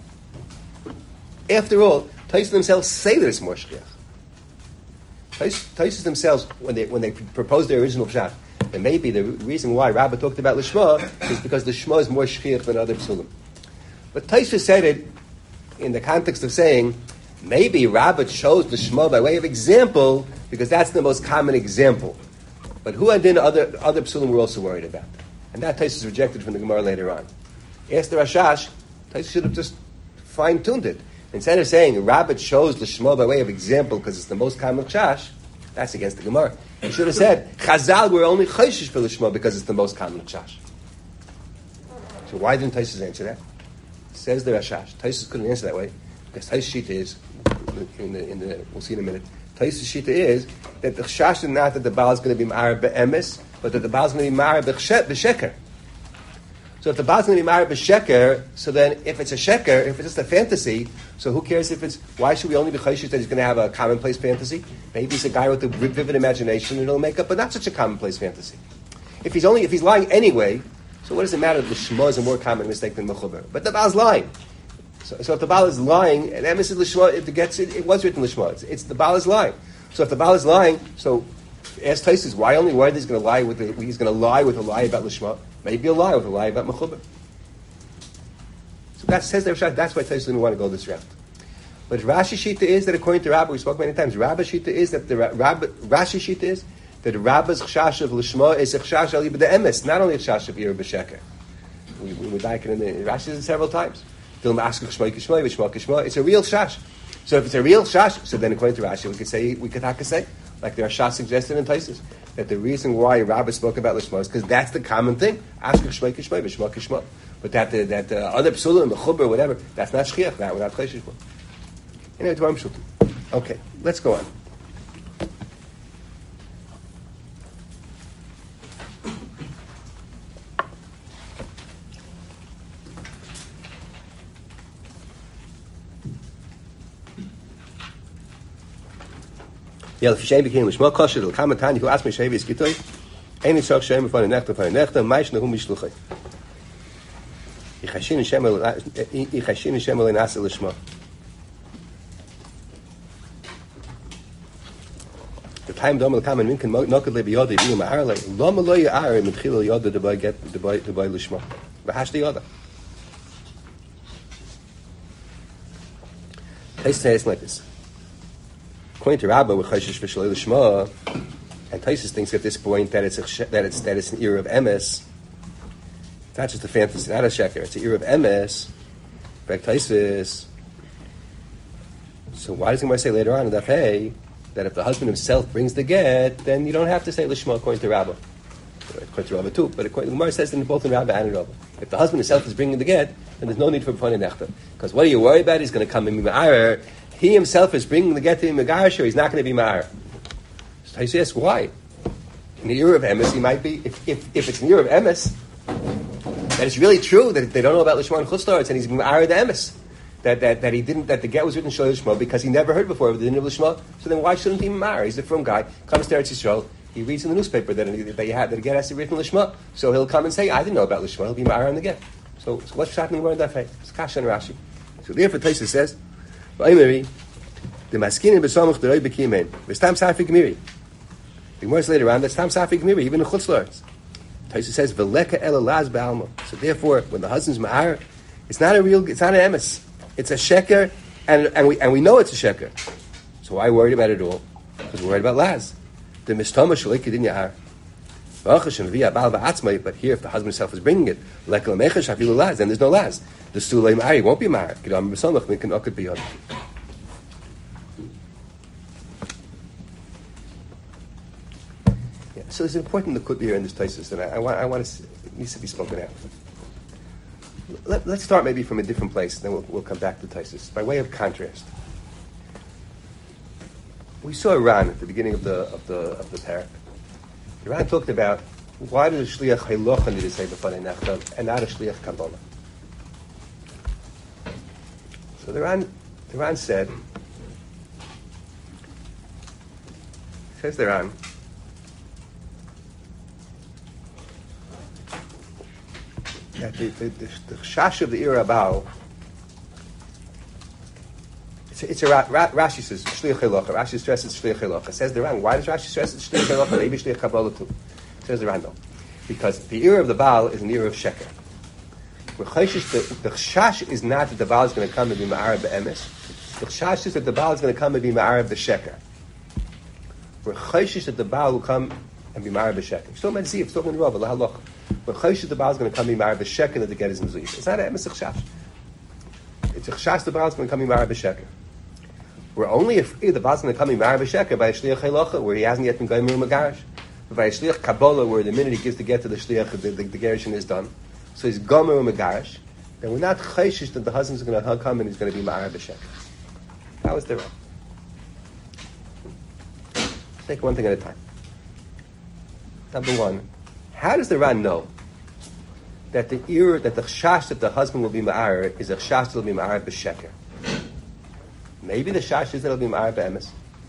After all, Tosfos themselves say that it's more shchiach. Tosfos themselves, when they proposed their original pshat, and maybe the reason why Rabbah talked about l'shma is because the shma is more shchiach than other psulim. But Tosfos said it in the context of saying, maybe Rabbah chose the Shema by way of example, because that's the most common example. But who and then other psulim were also worried about. And that Tosfos rejected from the Gemara later on. Asked the Rashash, Tosfos should have just fine-tuned it. Instead of saying Rabbah chose the Shema by way of example because it's the most common chash, that's against the Gemara. He should have said, Chazal were only chayshish for the Shema because it's the most common chash. So why didn't Tosfos answer that? Says the Rashash. Tosfos couldn't answer that way because Tosfos shita is we'll see in a minute. Tosfos shita is that the chash is not that the Baal is going to be ma'ar be'emes, but that the Baal is going to be ma'ar b'sheker. So if the Baal is going to be ma'ar b'sheker, so then if it's a sheker, if it's just a fantasy, so who cares if it's? Why should we only be chayshish that he's going to have a commonplace fantasy? Maybe he's a guy with a vivid imagination and he'll make up, but not such a commonplace fantasy. If he's lying anyway. So what does it matter if the Shema is a more common mistake than Mechuber? But the Baal is lying. So if the Baal is lying, and emes is L'Shema, it was written L'Shema. It's the Baal is lying. So if the Baal is lying, so ask Tosfos, why only word he's going to lie with a lie about L'Shema? Maybe a lie with a lie about Mechuber. So that says that's why Tosfos didn't want to go this route. But Rashi Shita is that according to Rabbah, we spoke many times, Rabbah Shita is that Rashi Shita is that the Rabbah's chashash of L'Shma is a chashash al Yibda Emes, not only a chashash of Ir B'Sheker. We like it in the Rashi says it several times. It's a real chash. So if it's a real chash, so then according to Rashi, we could say, like the Rashash suggested in Tosfos, that the reason why Rabbah spoke about L'Shma is because that's the common thing. Ashkech Shmai Kishmai, V'Shma Kishma. But that other psulim, the chubber, whatever, that's not shchiach. That we're not chayshish for. Anyway, Dvarim Pshutim. Okay, let's go on. Yeah, if Shem became Lishma Kosher, the Kamatani who asked me Shevi is Gitoi, any Shach Shem upon the Nechta, Maish Nahum Mishluchai. Ichashin Shem El Nasa Lishma. The time Dom El Kaman Minkan Nokad Lebi Yoda Bi Ma'arle Lama Lo Ya'ar Mitchil Yoda to buy Lishma. V'hash the Yoda. Tosfos says like this. According to Rabbah, with chayshish v'shalei l'shma, and Tosfos thinks at this point that it's an era of emes. It's not just a fantasy, not a sheker. It's an era of emes. Back Tosfos. So why does Gemara say later on in Daf Hey that if the husband himself brings the get, then you don't have to say l'shma according to Rabbah? According to Rava too, but according to Gemara says in both in Rava and in Rava. If the husband himself is bringing the get, then there's no need for B'fanei Nechta. Because what are you worried about? He's going to come and be Ma'ar. He himself is bringing the get to him Megash, or he's not going to be Ma'ar. So he says, why? In the year of Emes, he might be, if it's in the year of Emes, that it's really true that they don't know about Lishma and Chutzlaretz, and he's Ma'ar the Emes. That the get was written Shalei Lishma because he never heard before of the din of Lishma. So then why shouldn't he be Ma'ar? He's a frum guy, comes to Eretz Yisrael, he reads in the newspaper that a get has to be written Lishma, so he'll come and say, I didn't know about Lishma, he'll be Ma'ar on the get. So what's happening more in that faith? It's Kasha and Rashi. So therefore Taisa says, V'ayimeri, the maskinin b'samach deroi b'kimen, v'stam safi gmiri. The Gemara later on, that's tam safi gmiri, even in Chutzlaretz. Taisa says, v'leka el alaz ba'alma. So therefore, when the husband's Ma'ar, it's not an emes. It's a sheker, and we know it's a sheker. So why worried about it all? Because we're worried about Laz. The mistama shalik din yahar. But here, if the husband himself is bringing it, then there's no Laz. The sulay ma'ari won't be Ma'ar. So it's important to put here in this thesis, and I want to, it needs to be spoken out. Let's start maybe from a different place, then we'll come back to Taisus. By way of contrast, we saw Iran at the beginning of the parak. Iran talked about why does a shliach halacha need to say b'fanei nechta and not a shliach kabbalah. So the Iran said, says the Iran, that the chash of the Ir Abal, it's a Rashi says shliach halacha. Rashi stresses shliach halacha. Says the Ran. Why does Rashi stress shliach halacha? Maybe shliach kabbalah too. Says the Ran no, because the Ir of the Baal is an Ir of sheker. The chash is not that the Baal is going to come and be ma'arab be'emes. The chash is that the Baal is going to come and be ma'arab b'sheker. We're chayshish that the Baal will come and be ma'arab b'sheker. It's talking about Ziv. It's talking about Rav lahalacha. When Chayshish the Baal is going to come be married b'sheker that the get is mezuyif. It's not a emes chash. It's a chash the Baal is going to come be married b'sheker. We're only afraid the Baal is going to come be married b'sheker by a shliach halacha where he hasn't yet been going to magarish. But by a shliach kabbalah where the minute he gives the get to the shliach the gerushin is done. So he's gomer magarish. Then we're not chayshish that the husband is going to come and he's going to be married b'sheker. That was the right. Let's take one thing at a time. Number one. How does the Ran know that the chash that the husband will be ma'ar is a chash that will be ma'ar b'sheker? Maybe the chash is that it'll be ma'ar b'emes.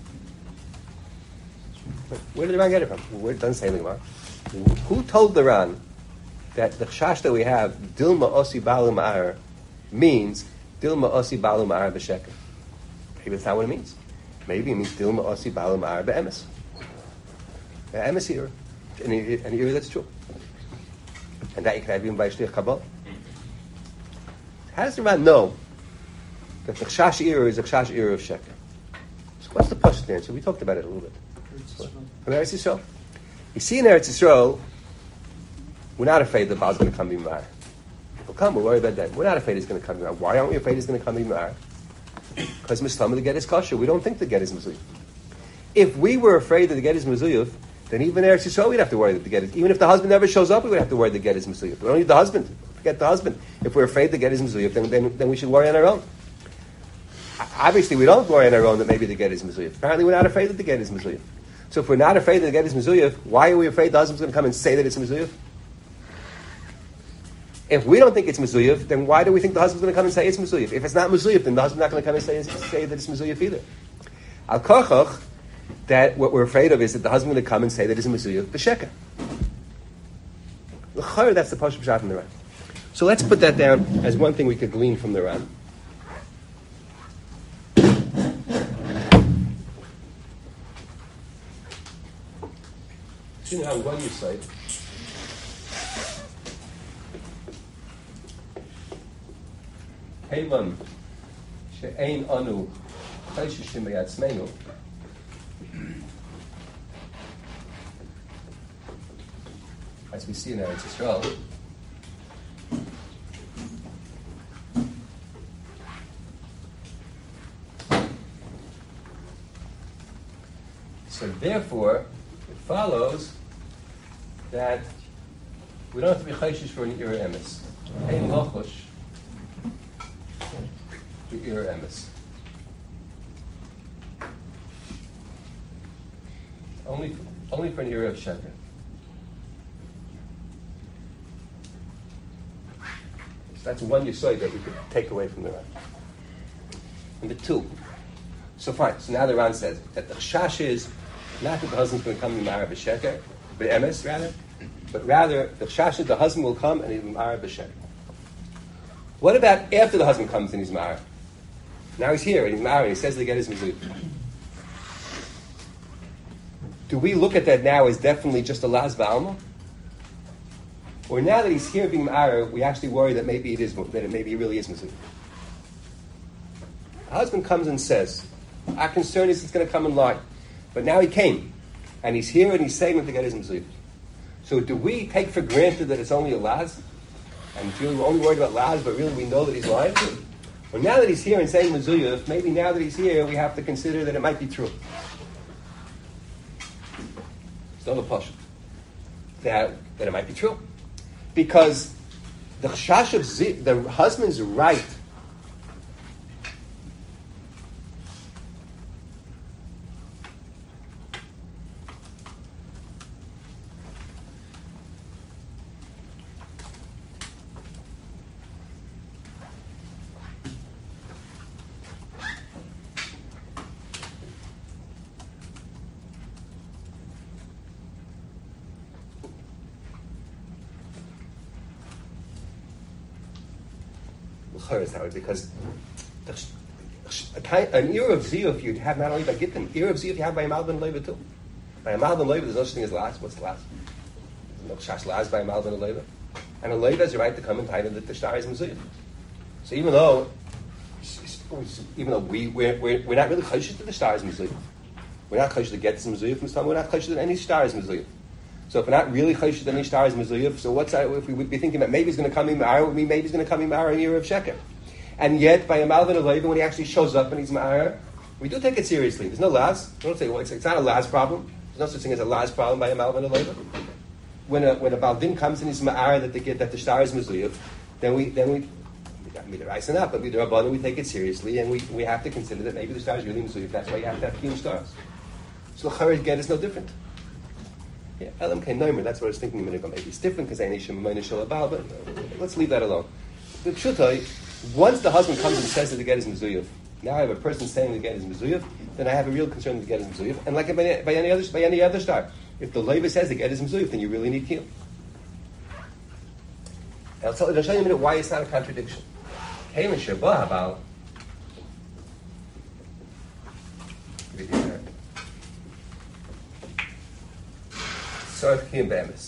Where did the Ran get it from? Where it doesn't say in the Gemara. Who told the Ran that the chash that we have dilma osi balu ma'ar means dilma osi balu ma'ar b'sheker? Maybe that's not what it means. Maybe it means dilma osi balu ma'ar b'emes. Emes here. And here that's true. And that you can have even by Shliach Kabbalah. How does the Ran know that the Chash era is a Chash era of Sheker? So what's the Pashut answer? We talked about it a little bit. From Eretz Yisrael. You see in Eretz Yisrael, we're not afraid the Baal's going to come be Ma'ar. He'll come, we'll worry about that. We're not afraid he's going to come be Ma'ar. Why aren't we afraid he's going to come be Ma'ar? Because Mistama the get is kosher. We don't think the get is Mezuyif. If we were afraid that the get is Mezuyif, then even in Eretz Yisrael we'd have to worry that the get is. Even if the husband never shows up, we would have to worry the get is Mezuyif. We don't need the husband. Forget the husband. If we're afraid the get is Mezuyif, then we should worry on our own. Obviously, we don't worry on our own that maybe the get is Mezuyif. Apparently, we're not afraid that the get is Mezuyif. So if we're not afraid that the get is Mezuyif, why are we afraid the husband's going to come and say that it's Mezuyif? If we don't think it's Mezuyif, then why do we think the husband's going to come and say it's Mezuyif? If it's not Mezuyif, then the husband's not going to come and say that it's Mezuyif either. Al Kochach, that what we're afraid of is that the husband is going to come and say that it's a Mezuyah b'sheker. L'chayr, that's the Pashut Pshat in the Ran. So let's put that down as one thing we could glean from the Ran. See how one you cite. Hevan she'ein anu chayshish b'yatzmeinu. As we see in Eretz Yisrael, so therefore it follows that we don't have to be chayshish for an ira emes. Ein lochush for ira emes. Only for an ira of sheker. So that's one yisoid that we could take away from the Ran. Number two. So fine. So now the Ran says that the chash is not that the husband's going to come in Ma'ara b'sheker, but emes rather, but rather the chash is the husband will come and he's Ma'ara b'sheker. What about after the husband comes and he's Ma'ara? Now he's here and he's Ma'ara and he says to get his mezuzah. Do we look at that now as definitely just a las v'alma? Or now that he's here being Ma'ara, we actually worry that maybe it really is mezuzah. The husband comes and says, our concern is he's going to come and lie. But now he came, and he's here and he's saying to get his mezuzah. So do we take for granted that it's only a laz? And really we're only worried about laz, but really we know that he's lying? Well, now that he's here and saying mezuzah, maybe now that he's here, we have to consider that it might be true. It's not a pashut. That it might be true. Because the chash of the husband's right because an ear of ziyuf you'd have not only by gittin, ear of ziyuf you have by a malvin leiva too. By a malvin leiva there's no such thing as las. What's las? There's no shash las by a malvin leiva. And a leiva has the right to come and tell that the shtar is mezuyif. So even though we're not really chayshish that the shtar is mezuyif, we're not chayshish to get some mezuyif from someone, we're not chayshish that any shtar is mezuyif. So if we're not really chayshish that any shtar is mezuyif, so what's if we would be thinking that maybe he's going to come in ma'ara, maybe he's going to come in ma'ara in year of sheker. And yet, by a malvin of leiva, when he actually shows up and he's ma'ara, we do take it seriously. There's no las. We don't say, well, it's not a las problem. There's no such thing as a las problem by a malvin of leiva. When a baldin comes and he's ma'ara that the shtar is mezuyif, then we midrash not, but midrabanan we take it seriously, and we have to consider that maybe the shtar is really mezuyif. That's why you have to have kiyum stars. So l'charid get is no different. Yeah, Elam Kain Noimer, that's what I was thinking a minute ago. Maybe it's different because Ainishim Mayna Shalabal, but let's leave that alone. The Pshutai, once the husband comes and says that the get is Mezuyif, now I have a person saying the get is Mezuyif, then I have a real concern that the get is Mezuyif. And like by any other star, if the Leiva says the get is Mezuyif, then you really need Kiyum. I'll show you in a minute why it's not a contradiction. Kain Shabbat about Sarf Kiyum B'emes.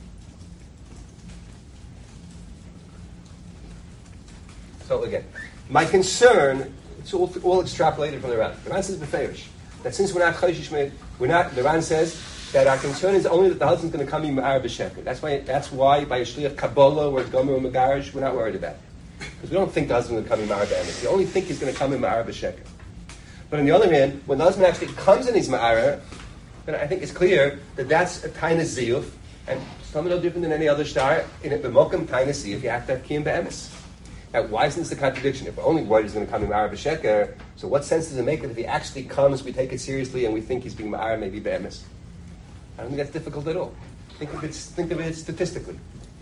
So again, my concern, it's all extrapolated from the Ran. The Ran says b'feirish that since we're not chayshish, the Ran says that our concern is only that the husband's going to come in ma'ar b'sheker. That's why by a shliach kabbalah or gomer or megarish we're not worried about it, because we don't think the husband's going to come in ma'ar b'emes. We only think he's going to come in ma'ar b'sheker. But on the other hand, when the husband actually comes in his ma'ara, then I think it's clear that that's a taina ziyuf, and something no different than any other star. In a b'mokum taina ziyuf, you have to have kiyum b'emes. Now, why isn't this a contradiction? If we're only worried he's going to come in ma'ara b'sheker, so what sense does it make that if he actually comes, we take it seriously and we think he's being ma'ara maybe b'emes? I don't think that's difficult at all. Think of it statistically.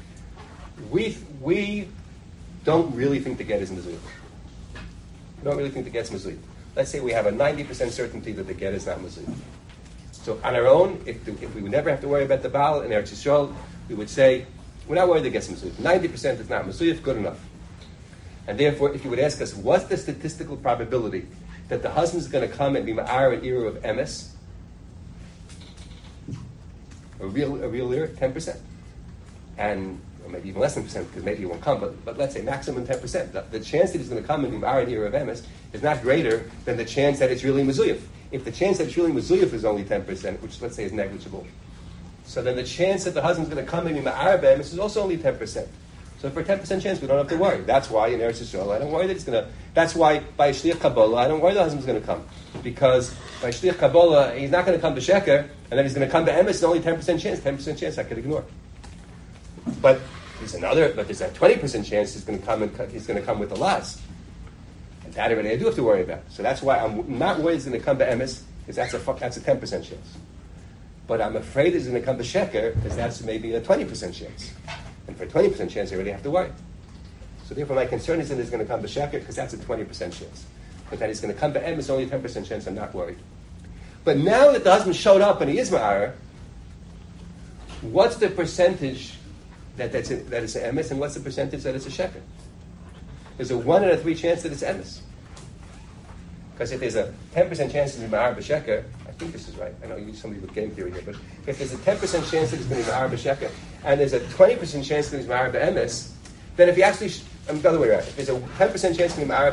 We don't really think the get is mezuyif. We don't really think the get's mezuyif. Let's say we have a 90% certainty that the get is not mezuyif. So on our own, if we would never have to worry about the Baal in Eretz Yisrael, we would say, we're not worried that it gets mezuyif. 90% is not mezuyif, good enough. And therefore, if you would ask us, what's the statistical probability that the husband's going to come and be ma'ar an era of emes? A real era, 10%. And or maybe even less than percent, because maybe he won't come, but let's say maximum 10%. The chance that he's going to come and be ma'ar an era of emes is not greater than the chance that it's really mezuyif. If the chance that it's really mezuyif is only 10%, which let's say is negligible, so then the chance that the husband's going to come and be ma'ar b'emes is also only 10%. So for a 10% chance, we don't have to worry. That's why in Eretz Yisrael, I don't worry that he's going to. That's why by Shliach Kabbalah, I don't worry the husband's going to come, because by Shliach Kabbalah, he's not going to come b'sheker. And then he's going to come to emes, it's only 10% chance. 10% chance I could ignore. But there's a 20% chance he's going to come with a loss. And that already I do have to worry about. So that's why I'm not worried he's going to come to emes, because that's a 10% chance. But I'm afraid he's going to come to sheker, because that's maybe a 20% chance. And for a 20% chance, I already have to worry. So therefore, my concern is that he's going to come to sheker, because that's a 20% chance. But that he's going to come to emes, only a 10% chance. I'm not worried. But now that the husband showed up and he is ma'ar, what's the percentage that it's an emes, and what's the percentage that it's a sheker? There's a 1 out of 3 chance that it's emes. Because if there's a 10% chance that it's ma'ar b'sheker, I think this is right. I know you somebody with game theory here, but if there's a 10% chance that it's going to be ma'ar b'sheker, and there's a 20% chance that it's ma'ar b'emes, then if he actually, the other way around, if there's a 10% chance that it's ma'ar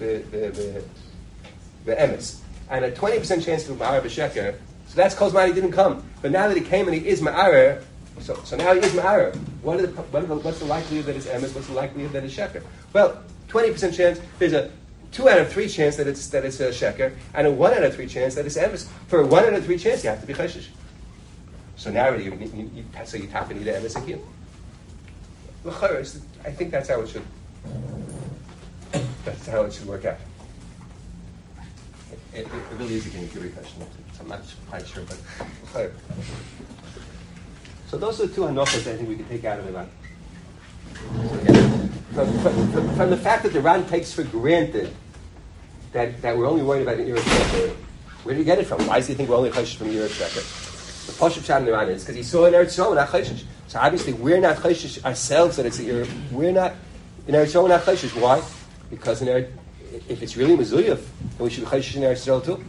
b'emes, and a 20% chance to ma'ar b'sheker, so that's cause he didn't come. But now that he came and he is ma'ar, so now he is ma'ar. What's the likelihood that it's emes? What's the likelihood that it's sheker? Well, 20% chance. There's a 2 out of 3 chance that it's a sheker, and a 1 out of 3 chance that it's emes. For a 1 out of 3 chance, you have to be cheshish. So now you tap into the emes again. I think that's how it should. That's how it should work out. It really is a game theory question. So I'm not quite sure, but so those are the 2 hanachos I think we can take out of the Ran. From the fact that the Ran takes for granted that we're only worried about an Erev Sheker, where do you get it from? Why does he think we're only cheshish from Erev Sheker? The Pashup Shad in the Ran is because he saw in Eretz Yisrael not cheshish. So obviously we're not cheshish ourselves that it's the Erev. We're not in Eretz Yisrael not cheshish. Why? Because if it's really Mezuyev, then we should be cheshish in Eretz Yisrael too.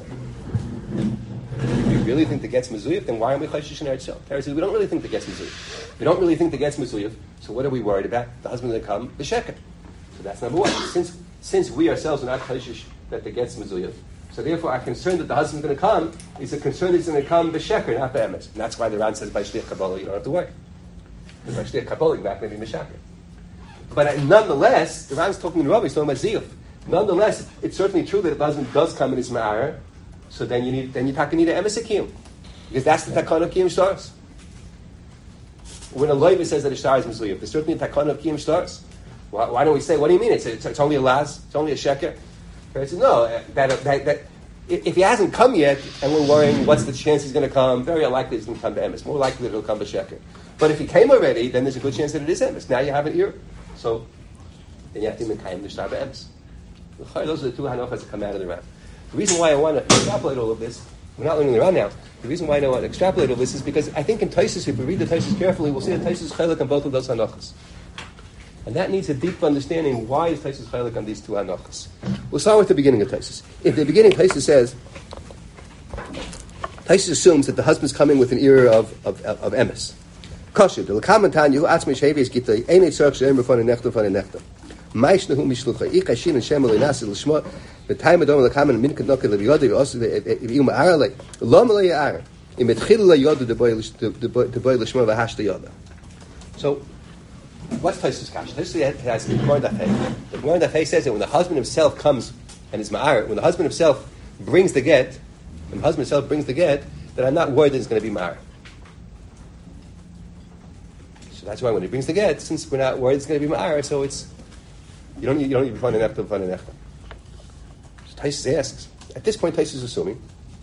If we really think that gets Mezuyev, then why aren't we cheshish in Eretz Yisrael? Terry says we don't really think that gets Mezuyev. We don't really think that gets Mezuyev. So what are we worried about? The husband going to come, the sheker. So that's number one. Since we ourselves are not cheshish that gets Mezuyev, so therefore our concern that the husband is going to come is a concern that he's going to come the sheker, not the emes. And that's why the Ran says by shliach kabbalah you don't have to worry. Because by shliach kabbalah you're not going to be mishaker. But nonetheless, the Ran's talking to Rabbi, he's talking about ziyuf. Nonetheless, it's certainly true that if the husband does come in his ma'ar, so then you need an emes akiyum, because that's the takana of kiyum stars. When a loiva says that a star is mizuyuf, there's certainly a takana of kiyum stars. Why don't we say? What do you mean? It's only a laz. It's only a sheker. Right? So no, that if he hasn't come yet, and we're worrying what's the chance he's going to come, very unlikely he's going to come to emes. More likely that he'll come to sheker. But if he came already, then there's a good chance that it is emes. Now you have it here, so then you have to mekayim the shtar be'emes. Those are the 2 hanachas that come out of the Ran. The reason why I want to extrapolate all of this, we're not learning the Ran now. The reason why I want to extrapolate all this is because I think in Taisus, if we read the Taisus carefully, we'll see that Taisus is chaylik on both of those hanachas. And that needs a deep understanding. Why is Taisus chaylik on these 2 hanachas? We'll start with the beginning of Taisus. If the beginning Taisus says, Taisus assumes that the husband's coming with an era of emes. Kasher, the lekaman you atzmi shevis gitay einay tzarch she'em b'fan nechta b'fan nechta. Maishnahu mishlucha ich hashin and shemel inasi l'shma b'tayim adom lekaman min kadnoke l'yodei v'osu v'im arale lo malay ar im etchil l'yodu d'boy l'shma v'hashta yoda. So, what's Taisus kasher? This has the Gemara Daf. The Gemara Daf says that when the husband himself comes and is ma'ar, when the husband himself brings the get, then I'm not worried that it's going to be ma'ar. So that's why when he brings the get, since we're not worried it's going to be ma'ar, so it's you don't need to be fun and nechta. So Taisus asks. At this point, Taisus is assuming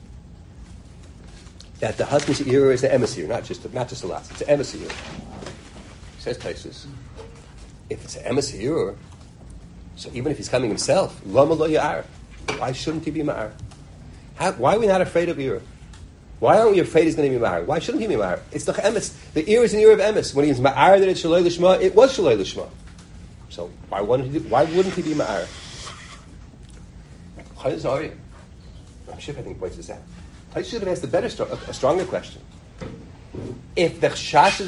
that the husband's ear is the emes ear, not just a lot. It's an emes ear. Says Taisus, if it's an emes ear, so even if he's coming himself, lama lo ya'ar, why shouldn't he be ma'ar? Why are we not afraid of ear? Why aren't we afraid he's going to be ma'ar? Why shouldn't he be ma'ar? It's the emes. The ear is an ear of emes. When he's ma'ar that it's shaloi l'shma, it was shaloi l'shma. So why wouldn't he be ma'ar? Chayil Schiff, I think, points this out. Taisus should have asked a stronger question. If the chash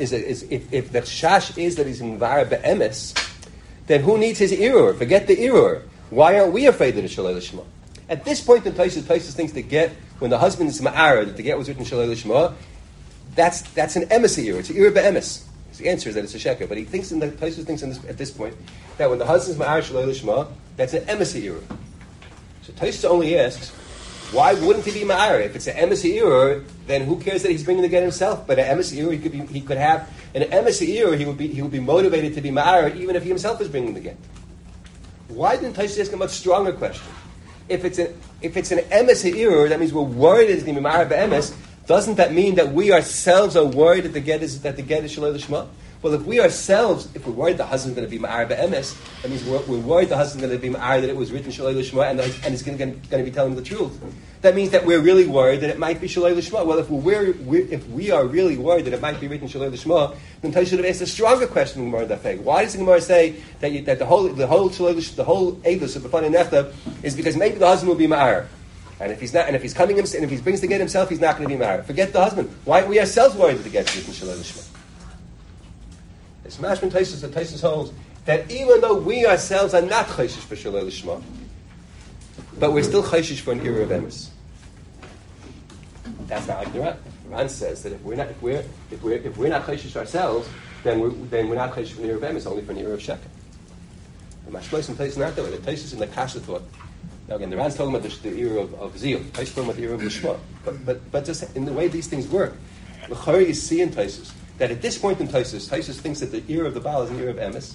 is that he's in vara be'emes, then who needs his irur? Forget the irur. Why aren't we afraid that it's shaloi l'shma? At this point in Taisus thinks the get, when the husband is ma'ara, that the get was written shaloi l'shma, that's an emes irur. It's an irur be'emes. The answer is that it's a sheker, but Taisus thinks at this point that when the husband is ma'ara shaloi l'shma, that's an emes irur. So Taisus only asks, Why wouldn't he be ma'ara? If it's an emes ha'irur, then who cares that he's bringing the get himself? But an emes ha'irur, he could have an emes ha'irur. He would be motivated to be ma'ara even if he himself is bringing the get. Why didn't Tosfos ask a much stronger question? If it's an emes ha'irur, that means we're worried it's going to be ma'ara be'emes. Doesn't that mean that we ourselves are worried that the get is shalei l'shma? Well, if we're worried the husband's going to be ma'ar be'emes, that means we're worried the husband's going to be ma'ar that it was written shalei l'shma and he's going to be telling the truth. That means that we're really worried that it might be shalei l'shma. Well, if we are really worried that it might be written shalei l'shma, then Tosfos should have asked a stronger question in Gemara Daf. Why does the Gemara say that the whole edus of the B'fanai Nechta is because maybe the husband will be ma'ar? And if he's not, and if he's coming, and if he brings the get himself, he's not going to be married. Forget the husband. Why are we ourselves worried that the get's written shalei l'shma? It's mashman Tosfos that Tosfos holds that even though we ourselves are not chayshish for shalei l'shma, but we're still chayshish for an era of emes. That's not like the Ran. The Ran says that if we're not chayshish ourselves, then we're not chayshish for an era of emes, only for an era of sheker. The mashman Tosfos not that way. The Tosfos in the Kasha thought. Now again, the Ran's talking about the era of zeal. Tosfos talking about the era of l'shma. But just in the way these things work, l'chari is seeing Tosfos that at this point in Tosfos thinks that the era of the Baal is an era of emes.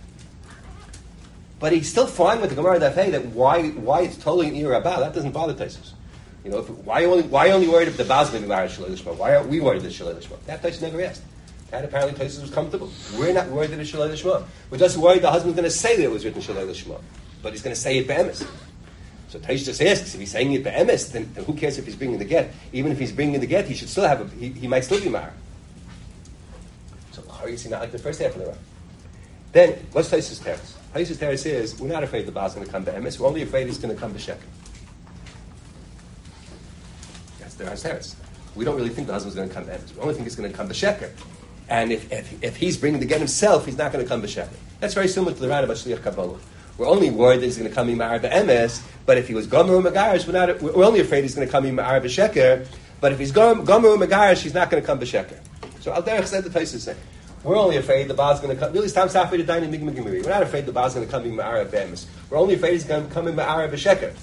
But he's still fine with the Gemara Daf that why it's totally an era of Baal. That doesn't bother Tosfos. You know, why only worried if the Baal's going to be married shalei l'shma? Why aren't we worried that shalei l'shma? That Tosfos never asked. That apparently Tosfos was comfortable. We're not worried that it's shalei l'shma. We're just worried the husband's going to say that it was written shalei l'shma, but he's going to say it be'emes. So Tosfos just asks, if he's saying it be'emes, then who cares if he's bringing the get? Even if he's bringing the get, he should still have he might still be married. So how you see not like the first half of the Ran. Then what's Tosfos teretz? Tosfos teretz is we're not afraid the Baal's going to come be'emes. We're only afraid he's going to come b'sheker. That's the Ran's teretz. We don't really think the husband's going to come be'emes. We only think he's going to come b'sheker. And if he's bringing the get himself, he's not going to come b'sheker. That's very similar to the Ran about shliach kabbalah. We're only worried that he's going to come in ma'ar be'emes, but if he was gomer u'megarish, we're only afraid he's going to come in ma'ar b'sheker. But if he's gomer u'megarish, he's not going to come b'sheker. So Al Derech said the Tosfos saying, we're only afraid the Baal's going to come. Really, Stam Safei the Dainin Migmig Gemiri. We're not afraid the Baal's going to come in ma'ar be'emes. We're only afraid he's going to come in ma'ar b'sheker.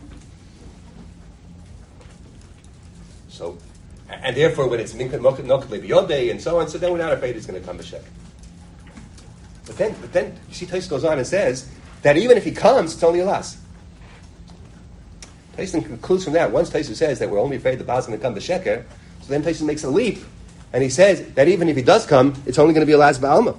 So, and therefore, when it's minkat nokad lebiyodei and so on, so then we're not afraid he's going to come b'sheker. But then you see, Tosfos goes on and says that even if he comes, it's only a loss. Tosfos concludes from that. Once Tosfos says that we're only afraid the Baal's going to come b'sheker, so then Tosfos makes a leap, and he says that even if he does come, it's only going to be a las ba'alma.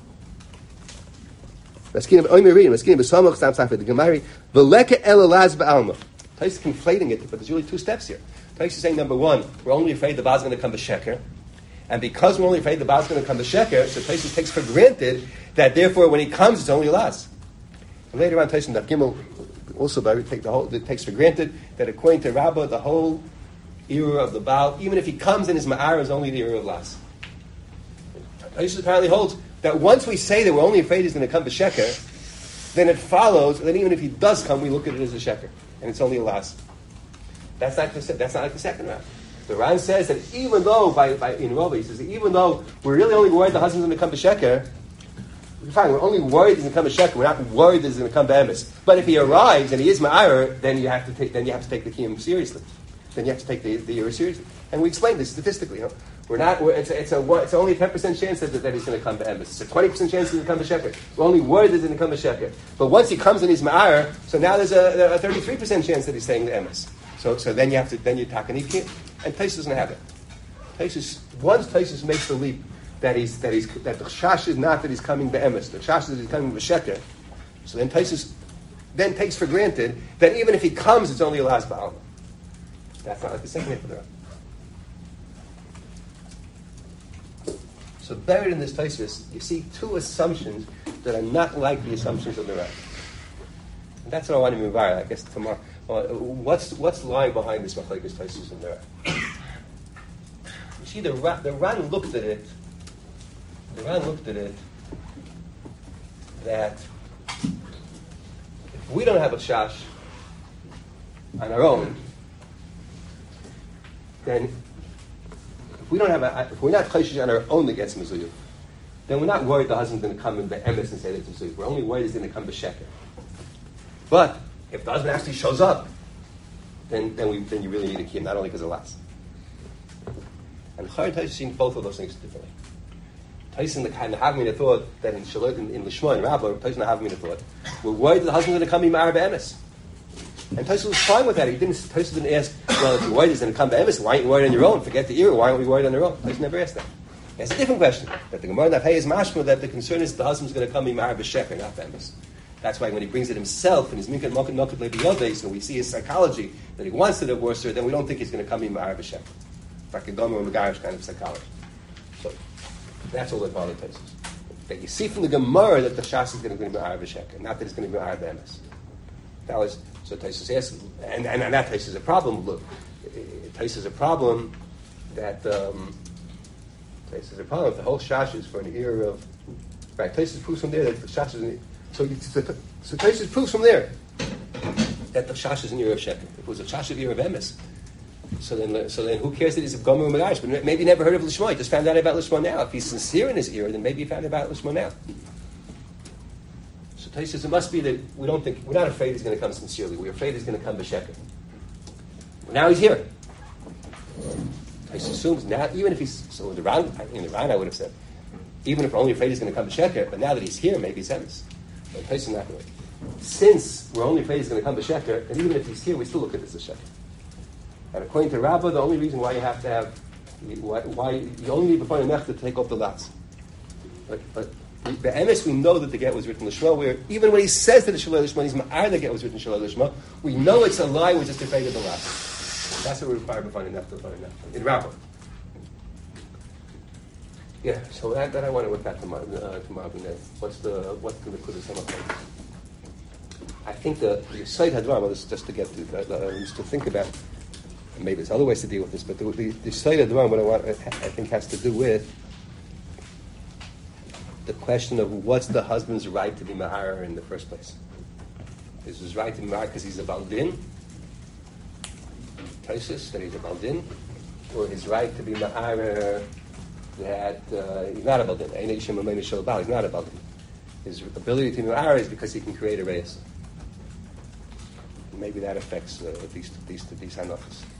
Tosfos conflating it, but there's really two steps here. Tosfos is saying, number one, we're only afraid the Baal's going to come b'sheker, and because we're only afraid the Baal's going to come b'sheker, so Tosfos takes for granted that therefore when he comes, it's only a las. And later on, Tosfos Daf Gimel also it takes for granted that according to Rabbah, the whole era of the Baal, even if he comes in his ma'ar, is only the era of las. Tosfos apparently holds that once we say that we're only afraid he's going to come b'sheker, then it follows that even if he does come, we look at it as a sheker, and it's only a las. That's not like the second round. The Ran says that even though in Rava he says that even though we're really only worried the husband's going to come b'sheker, fine, we're only worried he's going to come b'sheker. We're not worried that he's going to come b'emes. But if he arrives and he is ma'ar, then you have to take the kiyum seriously. Then you have to take the era seriously. And we explained this statistically. You know? It's only a 10% chance that he's going to come b'emes. It's a 20% chance he's going to come b'sheker. We're only worried that he's going to come b'sheker. But once he comes and he's ma'ar, so now there's a 33% chance that he's saying the emes. So then you takanif, and Tosfos doesn't have it. Once Tosfos makes the leap that the chash is not that he's coming be'emes, the chash is that he's coming b'sheker. So then Tosfos then takes for granted that even if he comes, it's only a las ba'alma. That's not like the second half of the Ran. So buried in this Tosfos, you see two assumptions that are not like the assumptions of the Ran. And that's what I want to move on. I guess tomorrow. What's lying behind this machlekes Tosfos and the Ran? You see, the Ran looked at it. The Ran looked at it that if we don't have a shash on our own, then if we're not chayshish on our own that gets mezuyah, then we're not worried the husband's going to come in be'emes and say that it's mezuyah. We're only worried he's going to come b'sheker. But if the husband actually shows up then you really need a kiyum, not only because of las. And Chayr and Taisus seeing both of those things differently. Taisus and the Havamina thought that in Lishma and Rabbah, Taisus and the Havamina thought, we're worried that the husband's going to come in Ma'ar Be'emes. And Taisus was fine with that. Taisus didn't ask, well, if you're worried he's going to come Be'emes, why aren't you worried on your own? Forget the era, why aren't we worried on our own? Taisus never asked that. He asked a different question. That the Gemara Nafhei is mashma, that the concern is the husband's going to come in Ma'ar Be'sheker, not Be'emes. That's why when he brings it himself in his Minkat Mokat Nokat Lebiyodes, and we see his psychology that he wants to divorce her, then we don't think he's going to come in Ma'ar Be'sheker. Like a Gomer and Megarish kind of psychology. So that's all that Bali tells us. That you see from the Gemara that the Shas is going to be Ma'ar B'Sheker, not that it's going to be Ma'ar B'Emes. That was so Taisus asked, and that Taisus is a problem. Look, Taisus is a problem that Taisus is a problem. The whole Shash is for an era of right. Taisus proves from there that the Shash is so Taisus proves from there that the Shash is an era of Sheker. If it was a Shash of era of Emes. So then, who cares that he's a Gomer or Megarish? But maybe he never heard of Lishma. He just found out about Lishma now. If he's sincere in his ear, then maybe he found out about Lishma now. So Taisus says it must be that we're not afraid he's going to come sincerely. We're afraid he's going to come b'sheker. Now he's here. Taisus assumes now, even if he's so in the Ran I would have said, even if we're only afraid he's going to come b'sheker, but now that he's here, maybe he's emes. But Taisus is not going to. Since we're only afraid he's going to come b'sheker, and even if he's here, we still look at this as sheker. And according to Rabbah, the only reason why you have to have, why you only need before nech to take off the lats. But the emes, we know that the get was written Lishma, where even when he says that it's Shalei Lishma, he's ma'ar the get was written Shalei Lishma, we know it's a lie, we're just afraid of the lats. That's what we require before nech in Rabbah. Yeah, so that I want to look back to Marvin. What's the Nekudas Hamachos? I think the Yesod Hadram, just to get to just to think about. Maybe there's other ways to deal with this, but the side of the one, what I think has to do with the question of what's the husband's right to be mahar in the first place. Is his right to be mahar because he's a baldin, Taisus, that he's a baldin, or his right to be mahar that he's not a baldin. He's not a baldin. His ability to be mahar is because he can create a reyes. Maybe that affects these hanafas.